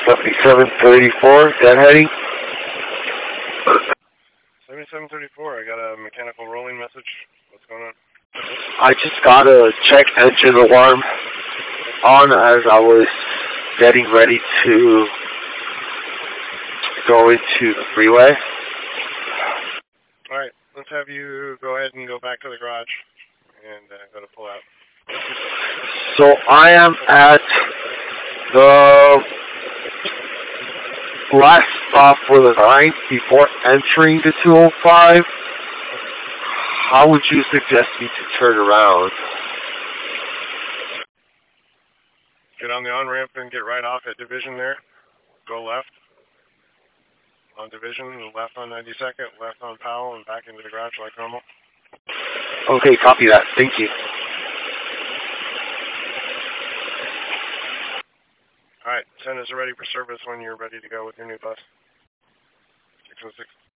7734, deadheading. 7734, I got a mechanical rolling message. What's going on? I just got a check engine alarm on as I was getting ready to go into the freeway. Alright, let's have you go ahead and go back to the garage and go to pull out. So I am at the last stop for the night before entering the 205. How would you suggest me to turn around? Get on the on-ramp and get right off at Division there. Go left on Division, left on 92nd, left on Powell, and back into the garage like normal. Okay, copy that. Thank you. Alright, send us ready for service when you're ready to go with your new bus. 616.